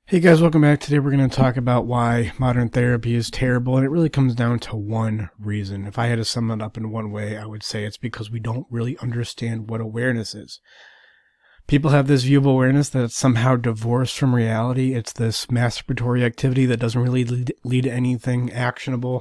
Hey guys, welcome back. Today we're going to talk about why modern therapy is terrible, and it really comes down to one reason. If I had to sum it up in one way, I would say it's because we don't really understand what awareness is. People have this view of awareness that it's somehow divorced from reality. It's this masturbatory activity that doesn't really lead to anything actionable.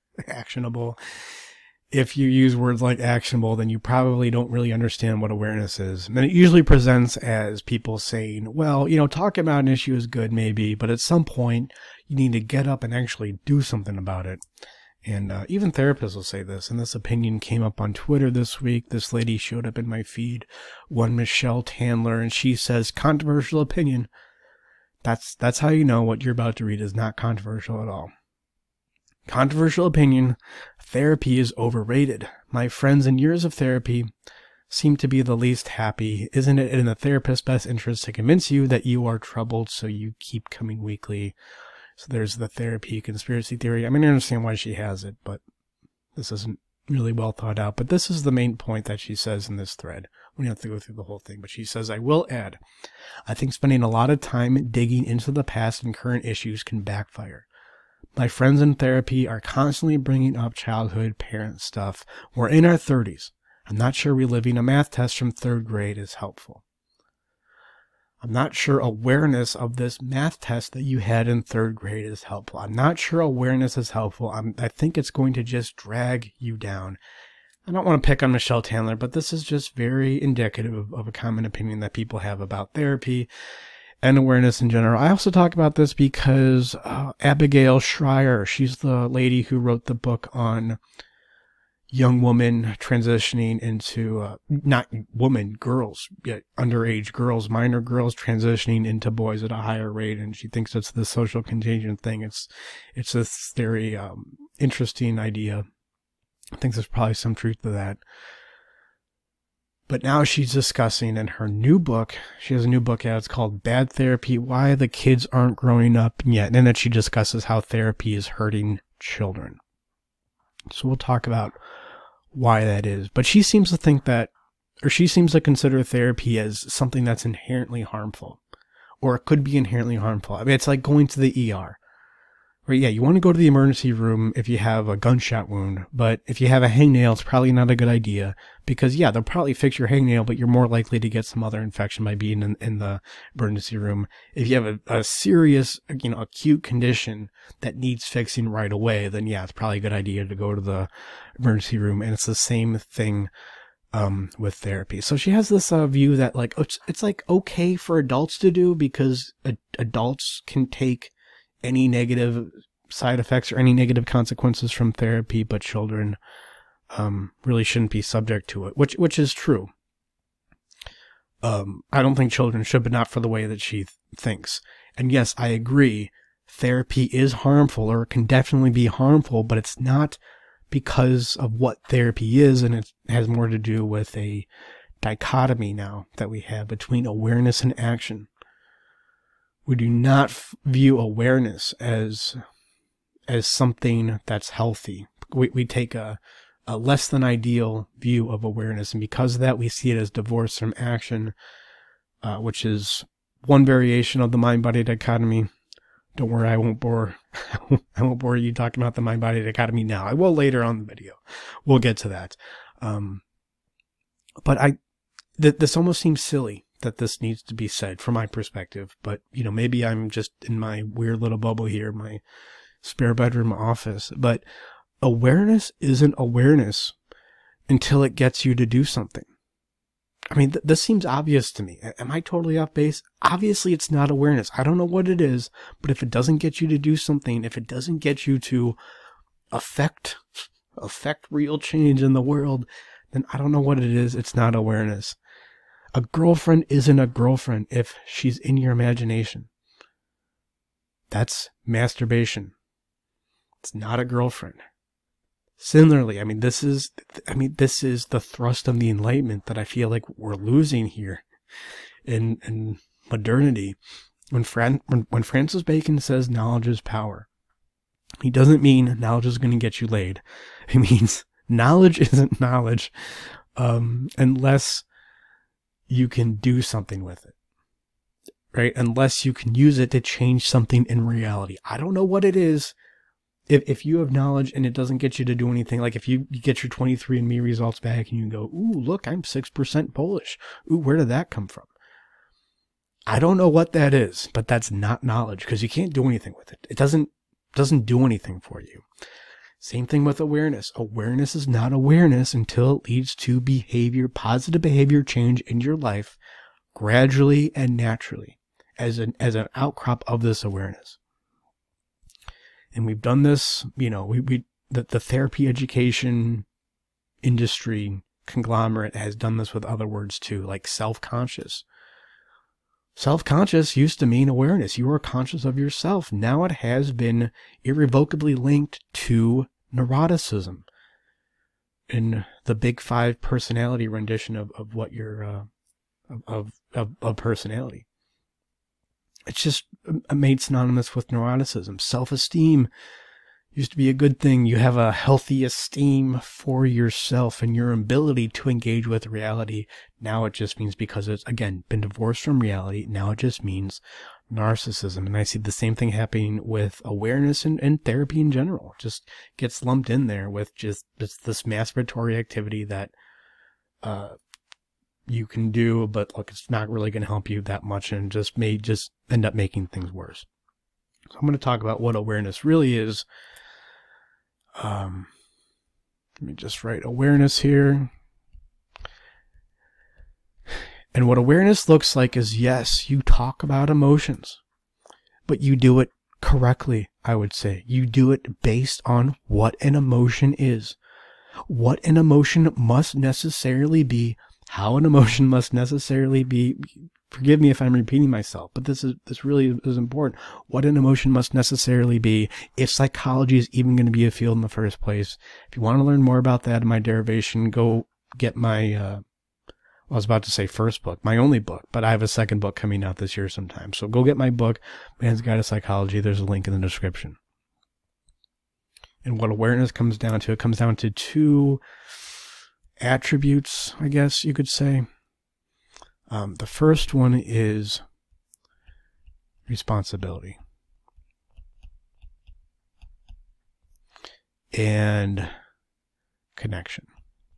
If you use words like actionable, then you probably don't really understand what awareness is. And it usually presents as people saying, well, talking about an issue is good maybe, but at some point you need to get up and actually do something about it. And even therapists will say this. And this opinion came up on Twitter this week. This lady showed up in my feed, one Michelle Tandler, and she says, controversial opinion. That's how you know what you're about to read is not controversial at all. Controversial opinion, therapy is overrated. My friends in years of therapy seem to be the least happy. Isn't it in the therapist's best interest to convince you that you are troubled so you keep coming weekly? So there's the therapy conspiracy theory. I mean, I understand why she has it, but this isn't really well thought out. But this is the main point that she says in this thread. We don't have to go through the whole thing, but she says, I will add, I think spending a lot of time digging into the past and current issues can backfire. My friends in therapy are constantly bringing up childhood parent stuff. We're in our 30s. I'm not sure reliving a math test from third grade is helpful. I'm not sure awareness of this math test that you had in third grade is helpful. I'm not sure awareness is helpful. I think it's going to just drag you down. I don't want to pick on Michelle Tandler, but this is just very indicative of a common opinion that people have about therapy and awareness in general. I also talk about this because Abigail Shrier, she's the lady who wrote the book on young women transitioning into, not women, girls, yet underage girls, minor girls transitioning into boys at a higher rate. And she thinks it's the social contagion thing. It's this very interesting idea. I think there's probably some truth to that. But now she's discussing in her new book, she has a new book out, it's called Bad Therapy, Why the Kids Aren't Growing Up Yet. And then she discusses how therapy is hurting children. So we'll talk about why that is. But she seems to think that, or she seems to consider therapy as something that's inherently harmful. Or it could be inherently harmful. I mean, it's like going to the ER. Right, yeah, you want to go to the emergency room if you have a gunshot wound, but if you have a hangnail, it's probably not a good idea because, yeah, they'll probably fix your hangnail, but you're more likely to get some other infection by being in the emergency room. If you have a serious, acute condition that needs fixing right away, then, yeah, it's probably a good idea to go to the emergency room, and it's the same thing with therapy. So she has this view that, like, it's like okay for adults to do because adults can take any negative side effects or any negative consequences from therapy, but children really shouldn't be subject to it, which is true. I don't think children should, but not for the way that she thinks. And yes, I agree, therapy is harmful, or it can definitely be harmful, but it's not because of what therapy is, and it has more to do with a dichotomy now that we have between awareness and action. We do not view awareness as something that's healthy. We take a less than ideal view of awareness, and because of that, we see it as divorced from action, which is one variation of the mind-body dichotomy. Don't worry, I won't bore you talking about the mind-body dichotomy now. I will later on in the video. We'll get to that. But this almost seems silly that this needs to be said from my perspective, but maybe I'm just in my weird little bubble here, my spare bedroom office, but awareness isn't awareness until it gets you to do something. I mean, this seems obvious to me. Am I totally off base? Obviously it's not awareness. I don't know what it is, but if it doesn't get you to do something, if it doesn't get you to affect real change in the world, then I don't know what it is. It's not awareness. A girlfriend isn't a girlfriend if she's in your imagination. That's masturbation. It's not a girlfriend. Similarly, this is the thrust of the Enlightenment that I feel like we're losing here in modernity. When Francis Bacon says knowledge is power, he doesn't mean knowledge is going to get you laid. He means knowledge isn't knowledge unless you can do something with it. right? Unless you can use it to change something in reality. I don't know what it is. If you have knowledge and it doesn't get you to do anything, like if you get your 23andMe results back and you go, ooh, look, I'm 6% Polish. Ooh, where did that come from? I don't know what that is, but that's not knowledge because you can't do anything with it. It doesn't do anything for you. Same thing with awareness. Awareness is not awareness until it leads to positive behavior change in your life gradually and naturally as an outcrop of this awareness. And we've done this, the therapy education industry conglomerate has done this with other words too, like self-conscious. Self-conscious used to mean awareness. You are conscious of yourself. Now it has been irrevocably linked to neuroticism in the Big Five personality rendition of what your of personality. It's just made synonymous with neuroticism. Self-esteem used to be a good thing. You have a healthy esteem for yourself and your ability to engage with reality. Now it just means, because it's, again, been divorced from reality, now it just means narcissism. And I see the same thing happening with awareness and therapy in general. It just gets lumped in there with just this masturbatory activity that you can do, but look, it's not really going to help you that much and may end up making things worse. So I'm going to talk about what awareness really is. Let me just write awareness here. And what awareness looks like is, yes, you talk about emotions, but you do it correctly, I would say. You do it based on what an emotion is, what an emotion must necessarily be, how an emotion must necessarily be. Forgive me if I'm repeating myself, but this really is important. What an emotion must necessarily be, if psychology is even going to be a field in the first place. If you want to learn more about that in my derivation, go get my, I was about to say first book, my only book, but I have a second book coming out this year sometime. So go get my book, Man's Guide to Psychology. There's a link in the description. And what awareness comes down to, it comes down to two attributes, I guess you could say. The first one is responsibility. And connection.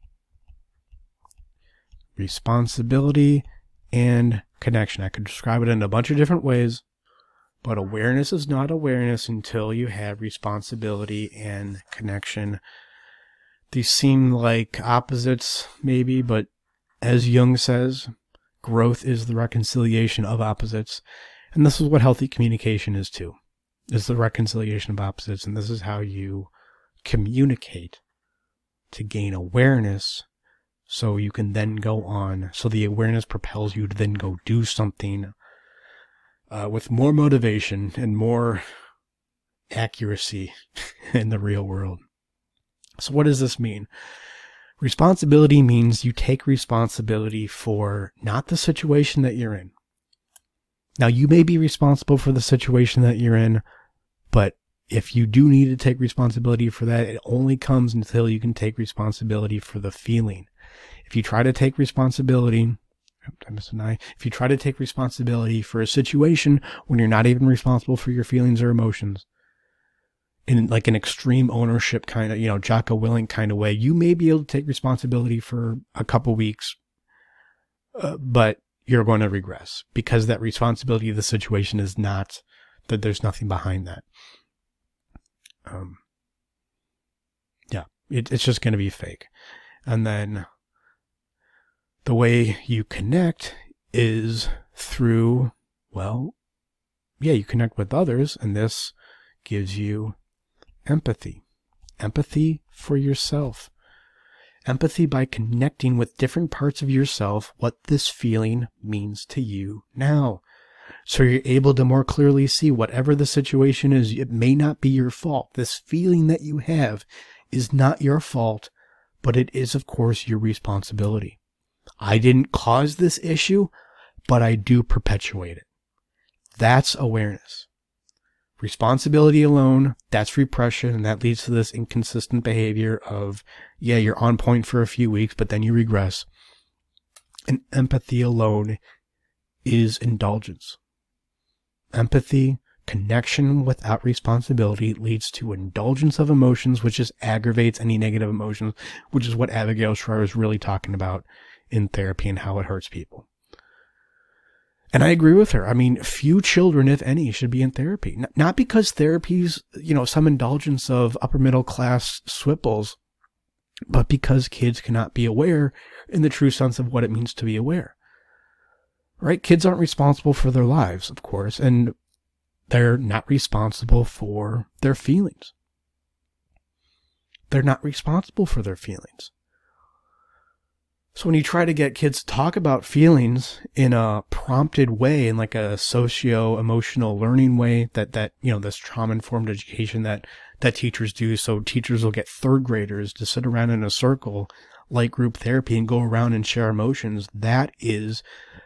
Responsibility and connection. I could describe it in a bunch of different ways, but awareness is not awareness until you have responsibility and connection. These seem like opposites, maybe, but as Jung says, growth is the reconciliation of opposites. And this is what healthy communication is too. It's the reconciliation of opposites. And this is how you communicate to gain awareness, so you can then go on. So the awareness propels you to then go do something with more motivation and more accuracy in the real world. So what does this mean? Responsibility means you take responsibility for not the situation that you're in. Now, you may be responsible for the situation that you're in, but if you do need to take responsibility for that, it only comes until you can take responsibility for the feeling. If you try to take responsibility, if you try to take responsibility for a situation when you're not even responsible for your feelings or emotions, in like an extreme ownership kind of, Jocko Willink kind of way, you may be able to take responsibility for a couple weeks, but you're going to regress because that responsibility of the situation is not, that there's nothing behind that. It's just going to be fake. And then the way you connect is through, you connect with others, and this gives you empathy. Empathy for yourself. Empathy by connecting with different parts of yourself, what this feeling means to you now. So you're able to more clearly see whatever the situation is, it may not be your fault. This feeling that you have is not your fault, but it is, of course, your responsibility. I didn't cause this issue, but I do perpetuate it. That's awareness. Responsibility alone, that's repression, and that leads to this inconsistent behavior of, you're on point for a few weeks, but then you regress. And empathy alone is indulgence. empathy, connection without responsibility leads to indulgence of emotions, which just aggravates any negative emotions, which is what Abigail Shrier is really talking about in therapy and how it hurts people. And I agree with her. I mean, few children, if any, should be in therapy. Not because therapy's, some indulgence of upper middle class swipples, but because kids cannot be aware in the true sense of what it means to be aware. Right? Kids aren't responsible for their lives, of course, and they're not responsible for their feelings. They're not responsible for their feelings. So when you try to get kids to talk about feelings in a prompted way, in like a socio-emotional learning way, that this trauma-informed education that teachers do, so teachers will get third graders to sit around in a circle like group therapy and go around and share emotions, that is,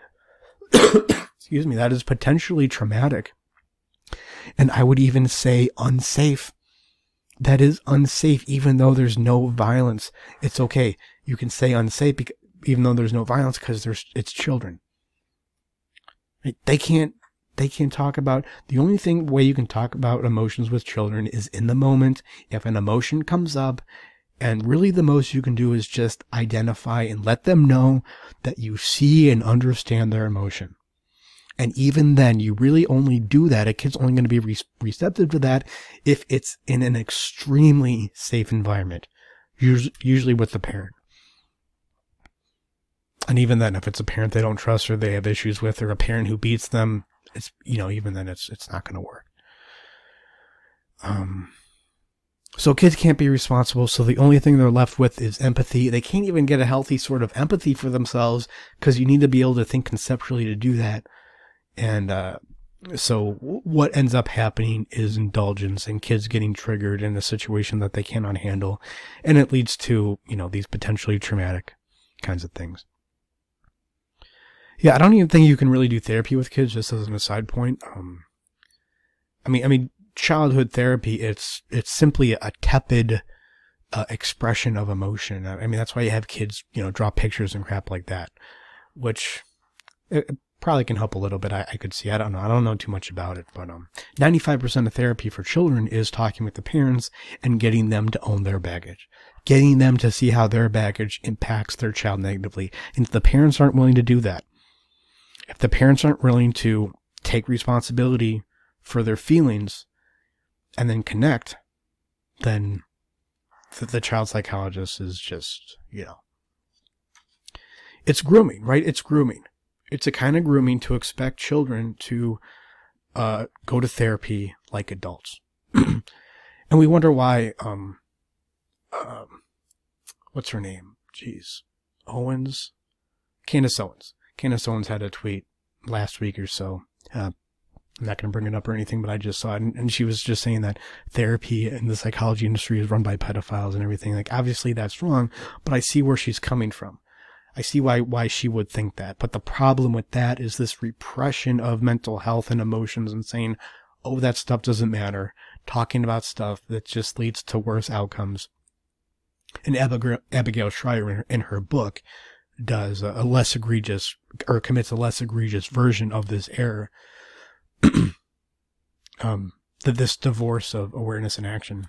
that is potentially traumatic. And I would even say unsafe. That is unsafe, even though there's no violence. It's okay. You can say unsafe even though there's no violence because it's children. They can't talk about, the only way you can talk about emotions with children is in the moment. If an emotion comes up, and really the most you can do is just identify and let them know that you see and understand their emotion. And even then, you really only do that. A kid's only going to be receptive to that if it's in an extremely safe environment, usually with the parent. And even then, if it's a parent they don't trust or they have issues with, or a parent who beats them, it's, even then it's not going to work. So kids can't be responsible. So the only thing they're left with is empathy. They can't even get a healthy sort of empathy for themselves because you need to be able to think conceptually to do that. And so what ends up happening is indulgence and kids getting triggered in a situation that they cannot handle. And it leads to, these potentially traumatic kinds of things. Yeah, I don't even think you can really do therapy with kids, just as an aside point. I mean, childhood therapy, it's simply a tepid expression of emotion. I mean, that's why you have kids, draw pictures and crap like that, which it probably can help a little bit. I could see. I don't know. I don't know too much about it, but 95% of therapy for children is talking with the parents and getting them to own their baggage, getting them to see how their baggage impacts their child negatively. And if the parents aren't willing to do that, if the parents aren't willing to take responsibility for their feelings and then connect, then the child psychologist is just, it's grooming, right? It's grooming. It's a kind of grooming to expect children to go to therapy like adults. And we wonder why, what's her name? Jeez. Candace Owens. Candace Owens had a tweet last week or so. I'm not going to bring it up or anything, but I just saw it. And she was just saying that therapy in the psychology industry is run by pedophiles and everything. Like, obviously that's wrong, but I see where she's coming from. I see why she would think that. But the problem with that is this repression of mental health and emotions and saying, oh, that stuff doesn't matter. Talking about stuff that just leads to worse outcomes. And Abigail Shrier in her book does a less egregious, or commits a less egregious version of this error. This divorce of awareness and action.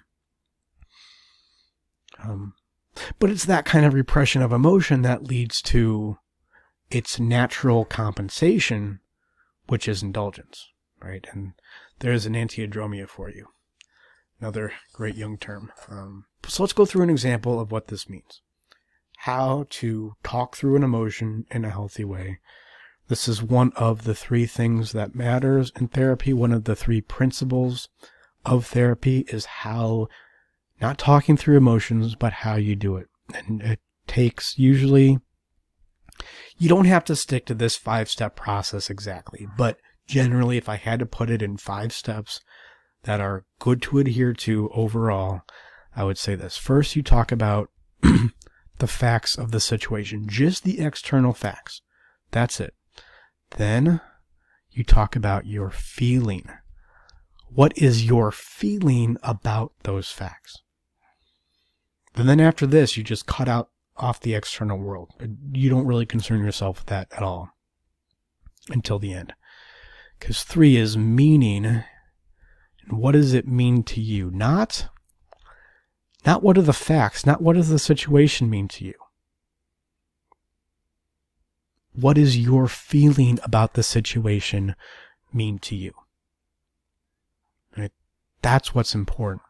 But it's that kind of repression of emotion that leads to its natural compensation, which is indulgence, right? And there's an antiadromia for you. Another great Jung term. So let's go through an example of what this means. How to talk through an emotion in a healthy way. This is one of the 3 things that matters in therapy. One of the 3 principles of therapy is how, not talking through emotions, but how you do it. And it takes usually, you don't have to stick to this 5-step process exactly, but generally if I had to put it in 5 steps that are good to adhere to overall, I would say this. First, you talk about the facts of the situation, just the external facts. That's it. Then you talk about your feeling. What is your feeling about those facts? And then after this, you just cut off the external world. You don't really concern yourself with that at all until the end. Because 3 is meaning. And what does it mean to you? Not what are the facts, not what does the situation mean to you. What is your feeling about the situation mean to you? Right? That's what's important.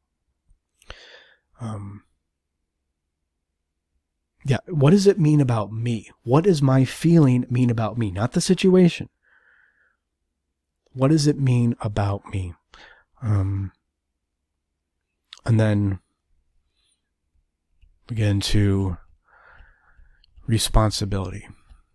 What does it mean about me? What does my feeling mean about me? Not the situation. What does it mean about me? And then we get into responsibility.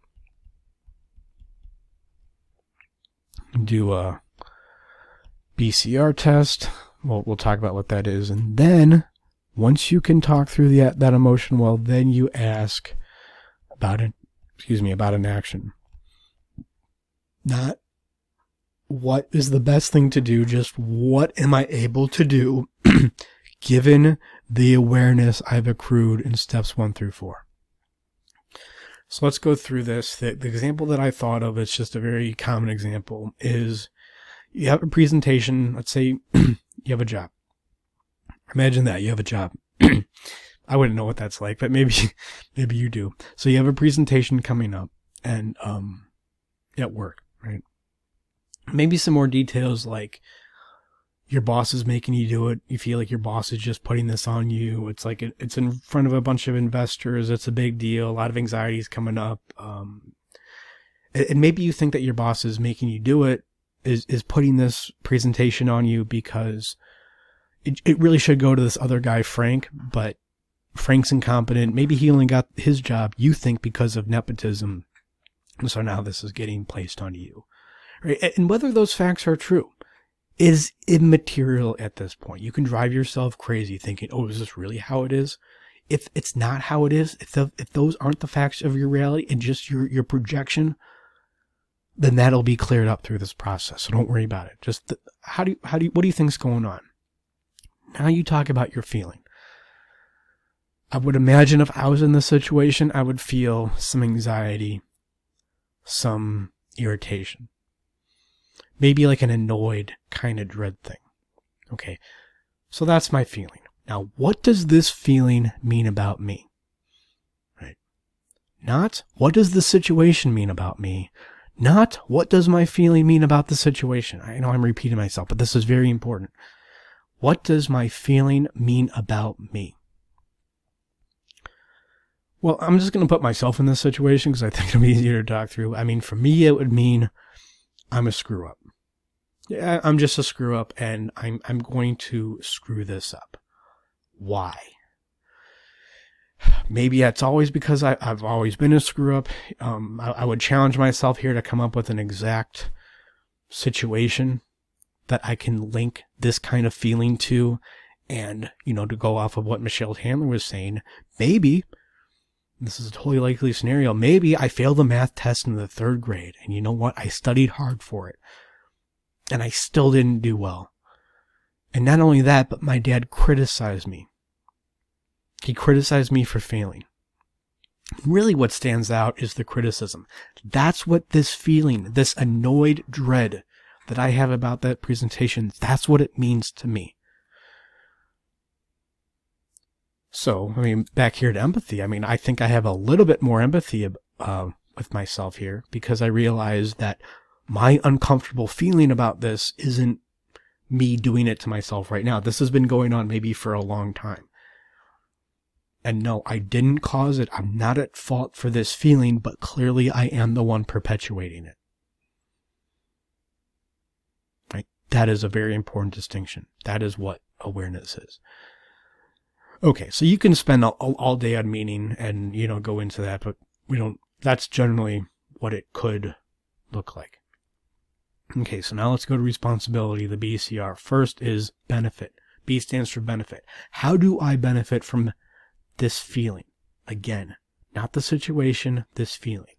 Do a BCR test. We'll talk about what that is. And then once you can talk through that emotion well, then you ask about an action. Not what is the best thing to do, just what am I able to do given the awareness I've accrued in steps 1 through 4. So let's go through this. The example that I thought of, it's just a very common example, is you have a presentation. Let's say you have a job. Imagine that you have a job. I wouldn't know what that's like, but maybe you do. So you have a presentation coming up and at work, right? Maybe some more details like your boss is making you do it. You feel like your boss is just putting this on you. It's like it's in front of a bunch of investors. It's a big deal. A lot of anxiety is coming up. And maybe you think that your boss is making you do it, is putting this presentation on you because it really should go to this other guy, Frank, but Frank's incompetent. Maybe he only got his job, you think, because of nepotism. So now this is getting placed on you. Right? And whether those facts are true is immaterial at this point. You can drive yourself crazy thinking, oh, is this really how it is? If it's not how it is, if those aren't the facts of your reality and just your projection, then that'll be cleared up through this process. So don't worry about it. Just what do you think's going on? Now you talk about your feeling. I would imagine if I was in this situation, I would feel some anxiety, some irritation. Maybe like an annoyed kind of dread thing. Okay, so that's my feeling. Now, what does this feeling mean about me? Right? Not what does the situation mean about me? Not what does my feeling mean about the situation? I know I'm repeating myself, but this is very important. What does my feeling mean about me? Well, I'm just going to put myself in this situation because I think it'll be easier to talk through. I mean, for me, it would mean I'm a screw up. Yeah, I'm just a screw up and I'm going to screw this up. Why? Maybe that's always because I've always been a screw up. I would challenge myself here to come up with an exact situation that I can link this kind of feeling to. And, to go off of what Michelle Handler was saying, maybe, this is a totally likely scenario, maybe I failed the math test in the 3rd grade. And you know what? I studied hard for it. And I still didn't do well. And not only that, but my dad criticized me. He criticized me for failing. Really what stands out is the criticism. That's what this feeling, this annoyed dread that I have about that presentation, that's what it means to me. So, back here to empathy. I think I have a little bit more empathy with myself here because I realize that my uncomfortable feeling about this isn't me doing it to myself right now. This has been going on maybe for a long time. And no, I didn't cause it. I'm not at fault for this feeling, but clearly I am the one perpetuating it. Right? That is a very important distinction. That is what awareness is. Okay, so you can spend all day on meaning and, go into that, but that's generally what it could look like. Okay, so now let's go to responsibility, the BCR. First is benefit. B stands for benefit. How do I benefit from this feeling? Again, not the situation, this feeling.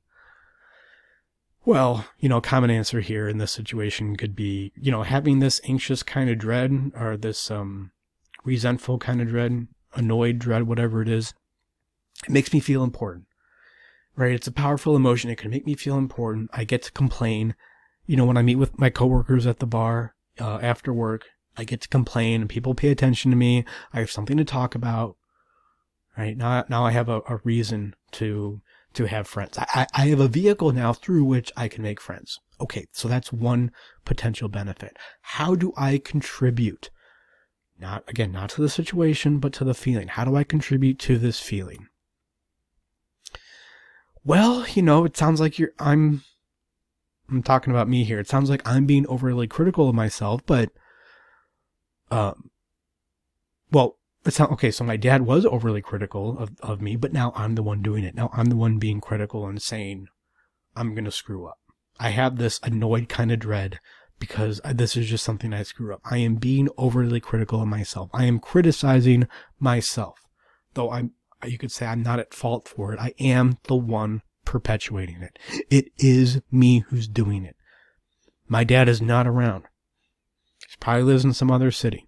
Well, common answer here in this situation could be, having this anxious kind of dread or this resentful kind of dread, annoyed dread, whatever it is. It makes me feel important, right? It's a powerful emotion. It can make me feel important. I get to complain. when I meet with my coworkers at the bar after work, I get to complain and people pay attention to me. I have something to talk about. Right now I have a reason to have friends. I have a vehicle now through which I can make friends. Okay, so that's one potential benefit. How do I contribute? Not to the situation, but to the feeling. How do I contribute to this feeling? Well, it sounds like I'm talking about me here. It sounds like I'm being overly critical of myself, but, okay, so my dad was overly critical of me, but now I'm the one doing it. Now I'm the one being critical and saying, I'm going to screw up. I have this annoyed kind of dread because this is just something I screw up. I am being overly critical of myself. I am criticizing myself. Though you could say I'm not at fault for it. I am the one perpetuating it. It is me who's doing it. My dad is not around. He probably lives in some other city.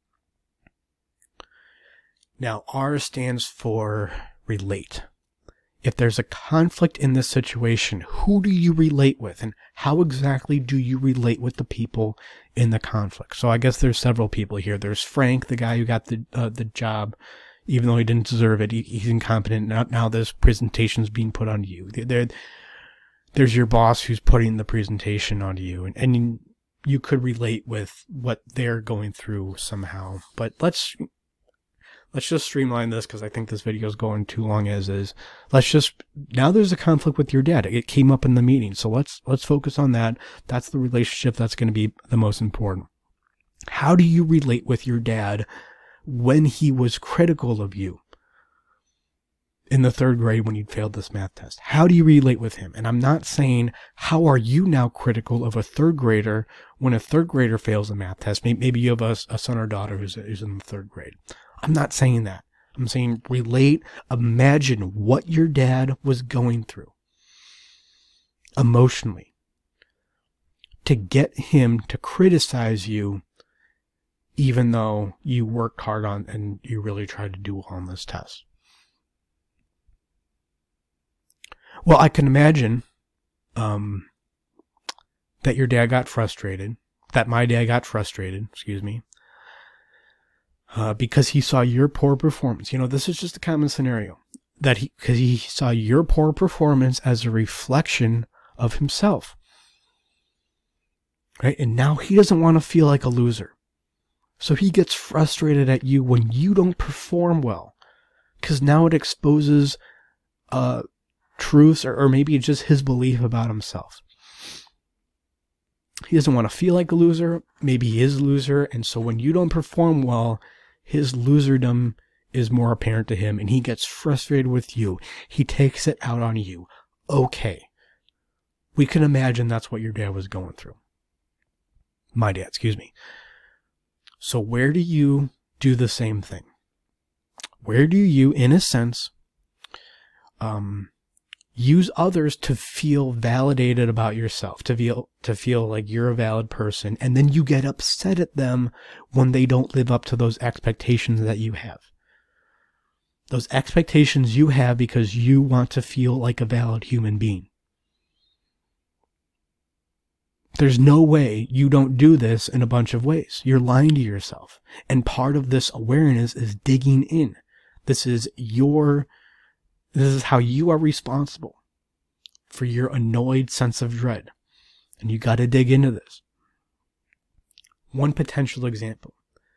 Now, R stands for relate. If there's a conflict in this situation, who do you relate with? And how exactly do you relate with the people in the conflict? So I guess there's several people here. There's Frank, the guy who got the job, even though he didn't deserve it. He's incompetent. Now this presentation's being put on you. There's your boss who's putting the presentation on you. And you could relate with what they're going through somehow. But let's just streamline this because I think this video is going too long as is. Now there's a conflict with your dad. It came up in the meeting. So let's focus on that. That's the relationship that's going to be the most important. How do you relate with your dad when he was critical of you in the 3rd grade when you'd failed this math test? How do you relate with him? And I'm not saying, how are you now critical of a 3rd grader when a 3rd grader fails a math test? Maybe you have a son or daughter who's in the 3rd grade. I'm not saying that. I'm saying relate, imagine what your dad was going through emotionally to get him to criticize you even though you worked hard on and you really tried to do well on this test. Well, I can imagine that your dad got frustrated, that my dad got frustrated, because he saw your poor performance. This is just a common scenario. Because he saw your poor performance as a reflection of himself. Right? And now he doesn't want to feel like a loser. So he gets frustrated at you when you don't perform well. Because now it exposes truths or maybe just his belief about himself. He doesn't want to feel like a loser. Maybe he is a loser. And so when you don't perform well, his loserdom is more apparent to him and he gets frustrated with you. He takes it out on you. Okay. We can imagine that's what your dad was going through. My dad, So where do you do the same thing? Where do you, in a sense, use others to feel validated about yourself, to feel like you're a valid person, and then you get upset at them when they don't live up to those expectations that you have. Those expectations you have because you want to feel like a valid human being. There's no way you don't do this in a bunch of ways. You're lying to yourself. And part of this awareness is digging in. This is how you are responsible for your annoyed sense of dread. And you got to dig into this. One potential example.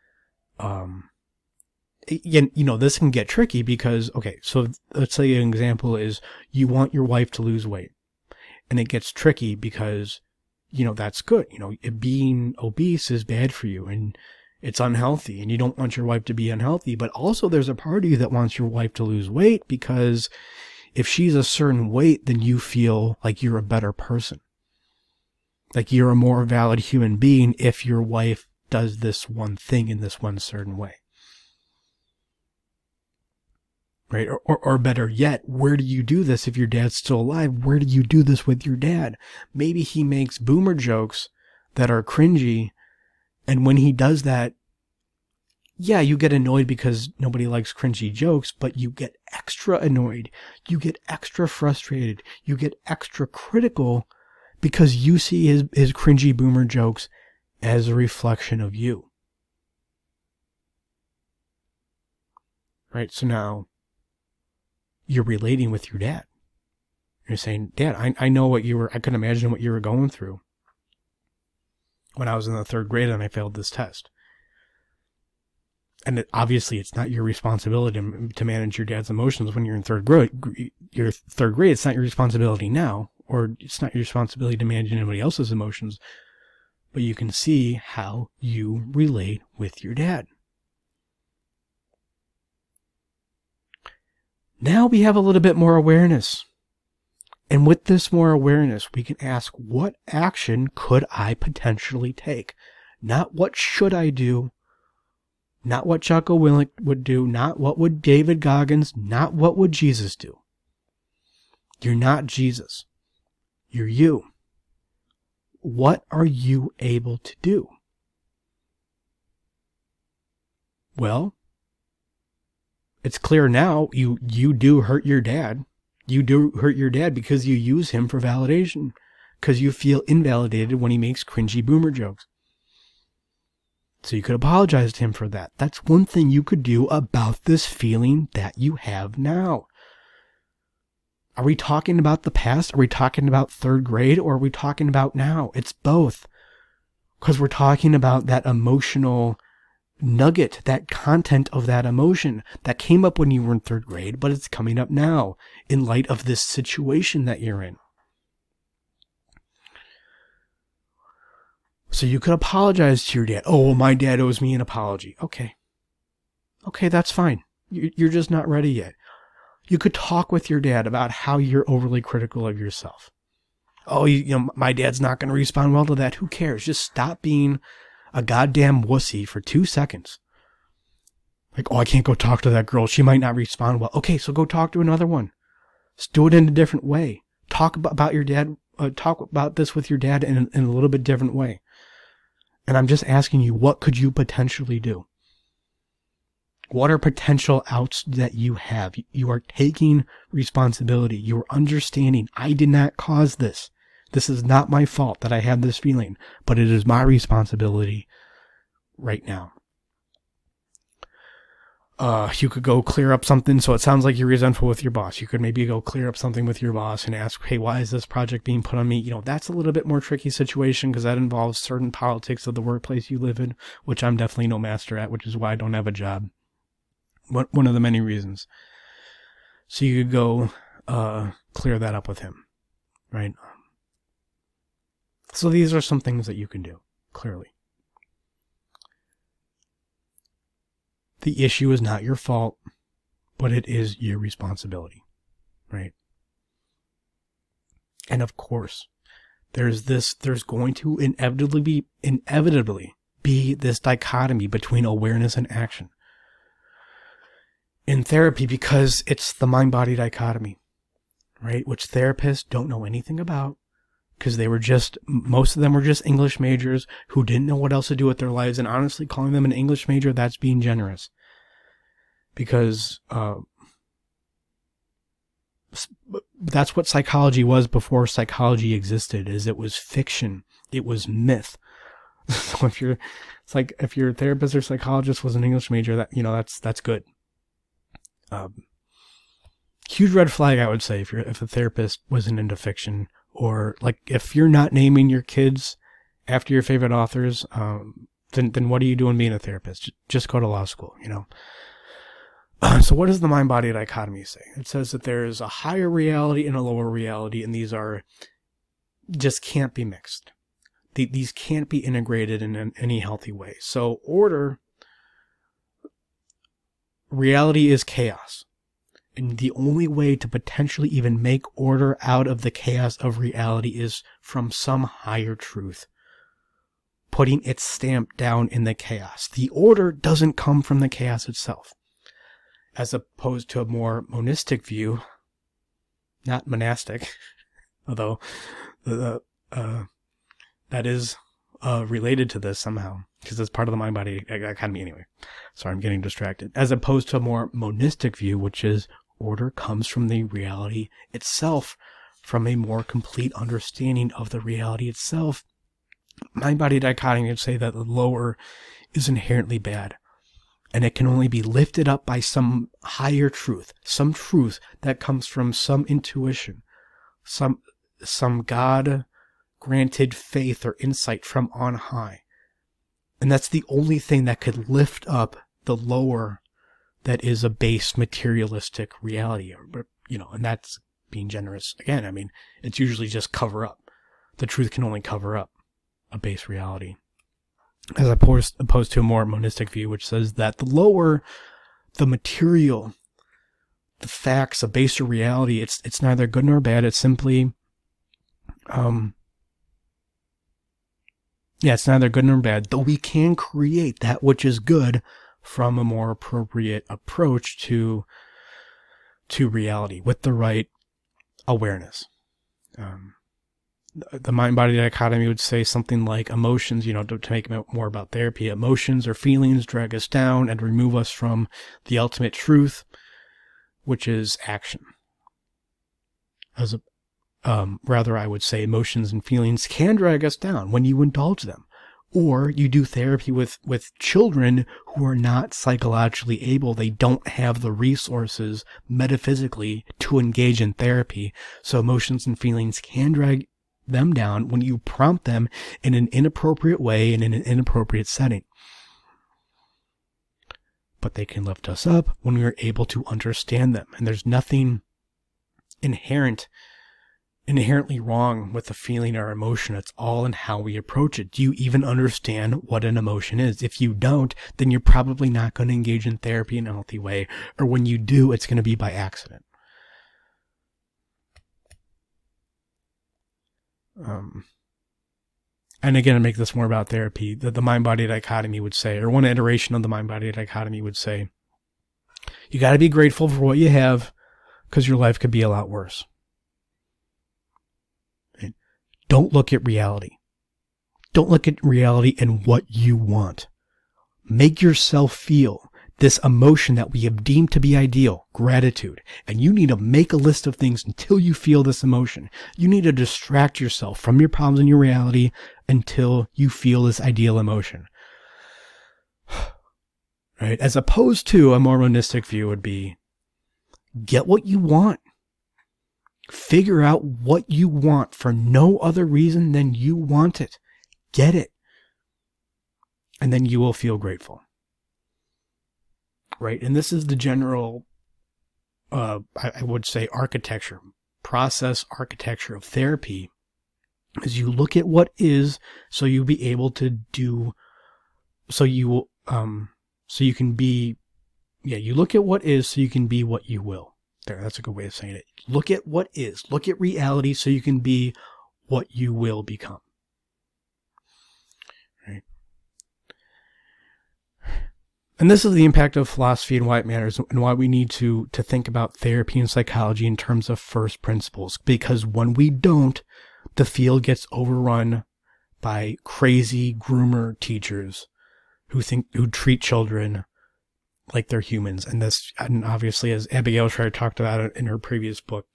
This can get tricky because, okay, so let's say an example is you want your wife to lose weight. And it gets tricky because, that's good. Being obese is bad for you and it's unhealthy and you don't want your wife to be unhealthy. But also there's a part of you that wants your wife to lose weight because if she's a certain weight, then you feel like you're a better person. Like you're a more valid human being if your wife does this one thing in this one certain way. Right? Or better yet, where do you do this if your dad's still alive? Where do you do this with your dad? Maybe he makes boomer jokes that are cringy. And when he does that, yeah, you get annoyed because nobody likes cringy jokes, but you get extra annoyed. You get extra frustrated. You get extra critical because you see his cringy boomer jokes as a reflection of you. Right? So now you're relating with your dad. You're saying, Dad, I know I can imagine what you were going through when I was in the 3rd grade and I failed this test. And obviously it's not your responsibility to manage your dad's emotions when you're in 3rd grade. It's not your responsibility now, or it's not your responsibility to manage anybody else's emotions, but you can see how you relate with your dad. Now we have a little bit more awareness. And with this more awareness, we can ask, what action could I potentially take? Not what should I do? Not what Jocko Willink would do. Not what would David Goggins. Not what would Jesus do. You're not Jesus. You're you. What are you able to do? Well, it's clear now you do hurt your dad. You do hurt your dad because you use him for validation, because you feel invalidated when he makes cringy boomer jokes. So you could apologize to him for that. That's one thing you could do about this feeling that you have now. Are we talking about the past? Are we talking about 3rd grade? Or are we talking about now? It's both. Because we're talking about that emotional nugget, that content of that emotion that came up when you were in 3rd grade, but it's coming up now in light of this situation that you're in. So you could apologize to your dad. Oh, well, my dad owes me an apology. Okay, that's fine. You're just not ready yet. You could talk with your dad about how you're overly critical of yourself. Oh, my dad's not going to respond well to that. Who cares? Just stop being a goddamn wussy for 2 seconds. Like, oh, I can't go talk to that girl. She might not respond well. Okay, so go talk to another one. Just do it in a different way. Talk about your dad. Talk about this with your dad in a little bit different way. And I'm just asking you, what could you potentially do? What are potential outs that you have? You are taking responsibility. You are understanding, I did not cause this. This is not my fault that I have this feeling, but it is my responsibility right now. You could go clear up something. So it sounds like you're resentful with your boss. You could maybe go clear up something with your boss and ask, hey, why is this project being put on me? That's a little bit more tricky situation because that involves certain politics of the workplace you live in, which I'm definitely no master at, which is why I don't have a job. One of the many reasons. So you could go clear that up with him, right? So these are some things that you can do, clearly. The issue is not your fault, but it is your responsibility, right? And of course, there's going to inevitably be this dichotomy between awareness and action in therapy, because it's the mind-body dichotomy, right? Which therapists don't know anything about, because most of them were just English majors who didn't know what else to do with their lives. And honestly, calling them an English major, that's being generous. Because that's what psychology was before psychology existed, is it was fiction. It was myth. So if your therapist or psychologist was an English major, that's good. Huge red flag, I would say, if a therapist wasn't into fiction. Or like if you're not naming your kids after your favorite authors, then what are you doing being a therapist? Just go to law school, So what does the mind-body dichotomy say? It says that there is a higher reality and a lower reality, and these just can't be mixed. These can't be integrated in any healthy way. So reality is chaos. And the only way to potentially even make order out of the chaos of reality is from some higher truth, putting its stamp down in the chaos. The order doesn't come from the chaos itself, as opposed to a more monistic view, not monastic, although that is related to this somehow, because it's part of the mind-body dichotomy anyway. Sorry, I'm getting distracted. As opposed to a more monistic view, which is order comes from the reality itself, from a more complete understanding of the reality itself. Mind-body dichotomy would say that the lower is inherently bad, and it can only be lifted up by some higher truth, some truth that comes from some intuition, some God-granted faith or insight from on high. And that's the only thing that could lift up the lower that is a base materialistic reality. And that's being generous. Again, I mean, it's usually just cover up. The truth can only cover up a base reality. As opposed to a more monistic view, which says that the lower, the material, the facts, a baser reality, it's neither good nor bad. It's simply, it's neither good nor bad, though we can create that which is good from a more appropriate approach to reality with the right awareness. The mind-body dichotomy would say something like emotions, to make it more about therapy, emotions or feelings drag us down and remove us from the ultimate truth, which is action. Rather, I would say emotions and feelings can drag us down when you indulge them. Or you do therapy with children who are not psychologically able. They don't have the resources metaphysically to engage in therapy. So emotions and feelings can drag them down when you prompt them in an inappropriate way and in an inappropriate setting. But they can lift us up when we are able to understand them. And there's nothing inherently wrong with a feeling or emotion. It's all in how we approach it. Do you even understand what an emotion is? If you don't, then you're probably not going to engage in therapy in a healthy way. Or when you do, it's going to be by accident. And again, to make this more about therapy, the mind-body dichotomy would say, or one iteration of the mind-body dichotomy would say, you got to be grateful for what you have because your life could be a lot worse. Don't look at reality. Don't look at reality and what you want. Make yourself feel this emotion that we have deemed to be ideal, gratitude. And you need to make a list of things until you feel this emotion. You need to distract yourself from your problems and your reality until you feel this ideal emotion. Right? As opposed to a more monistic view would be, get what you want. Figure out what you want for no other reason than you want it. Get it. And then you will feel grateful. Right? And this is the general, I would say, process architecture of therapy. Is you look at what is, so you'll be able to do, you look at what is so you can be what you will. There, that's a good way of saying it. Look at what is. Look at reality so you can be what you will become. Right? And this is the impact of philosophy and why it matters and why we need to think about therapy and psychology in terms of first principles. Because when we don't, the field gets overrun by crazy groomer teachers who treat children like they're humans. And obviously, as Abigail Shrier talked about it in her previous book,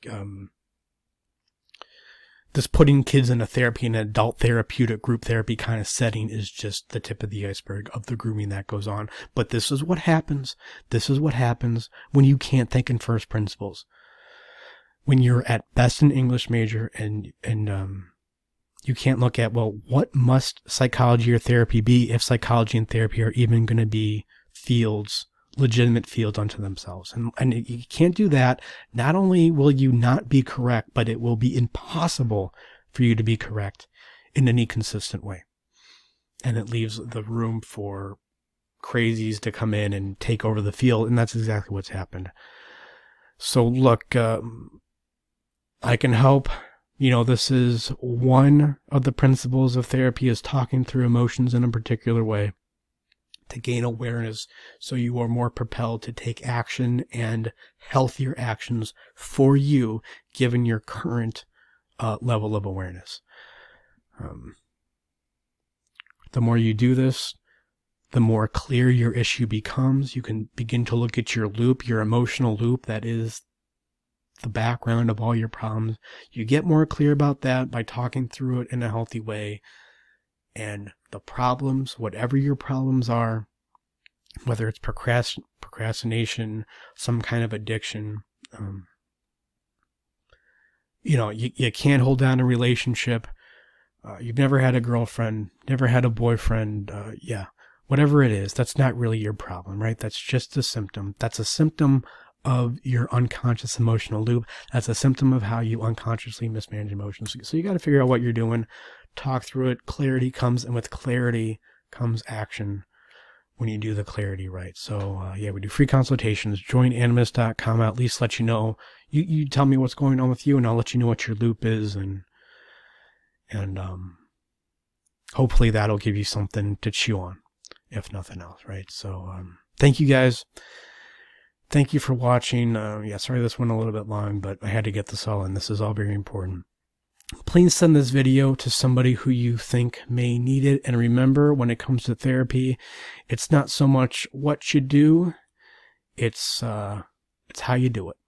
this putting kids in an adult therapeutic group therapy kind of setting is just the tip of the iceberg of the grooming that goes on. But this is what happens. This is what happens when you can't think in first principles. When you're at best an English major and you can't look at, well, what must psychology or therapy be if psychology and therapy are even going to be legitimate fields unto themselves. And you can't do that. Not only will you not be correct, but it will be impossible for you to be correct in any consistent way. And it leaves the room for crazies to come in and take over the field. And that's exactly what's happened. So look, I can help. This is one of the principles of therapy, is talking through emotions in a particular way to gain awareness so you are more propelled to take action and healthier actions for you given your current level of awareness. The more you do this, the more clear your issue becomes. You can begin to look at your loop, your emotional loop that is the background of all your problems. You get more clear about that by talking through it in a healthy way. And the problems, whatever your problems are, whether it's procrastination, some kind of addiction, you can't hold down a relationship. You've never had a girlfriend, never had a boyfriend. Whatever it is, that's not really your problem, right? That's just a symptom. That's a symptom of your unconscious emotional loop. That's a symptom of how you unconsciously mismanage emotions. So you got to figure out what you're doing, talk through it. Clarity comes, and with clarity comes action when you do the clarity right. So we do free consultations. Join animist.com. I'll at least let you know. You tell me what's going on with you, and I'll let you know what your loop is, and hopefully that'll give you something to chew on, if nothing else, right? So thank you guys. Thank you for watching. Sorry this went a little bit long, but I had to get this all in. This is all very important. Please send this video to somebody who you think may need it. And remember, when it comes to therapy, it's not so much what you do, it's how you do it.